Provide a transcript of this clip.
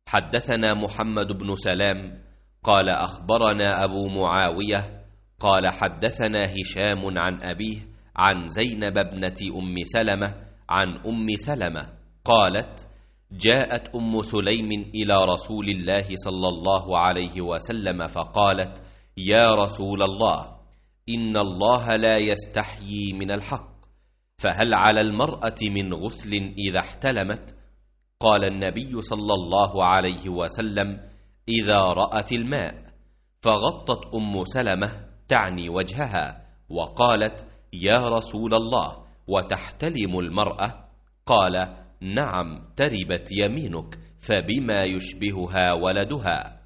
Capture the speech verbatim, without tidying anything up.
حدثنا محمد بن سلام قال أخبرنا أبو معاوية قال حدثنا هشام عن أبيه عن زينب ابنة أم سلمة عن أم سلمة قالت: جاءت أم سليم إلى رسول الله صلى الله عليه وسلم فقالت: يا رسول الله، إن الله لا يستحيي من الحق، فهل على المرأة من غسل إذا احتلمت؟ قال النبي صلى الله عليه وسلم: إذا رأت الماء. فغطت أم سلمة تعني وجهها وقالت: يا رسول الله، وتحتلم المرأة؟ قال: نعم، تربت يمينك، فبما يشبهها ولدها.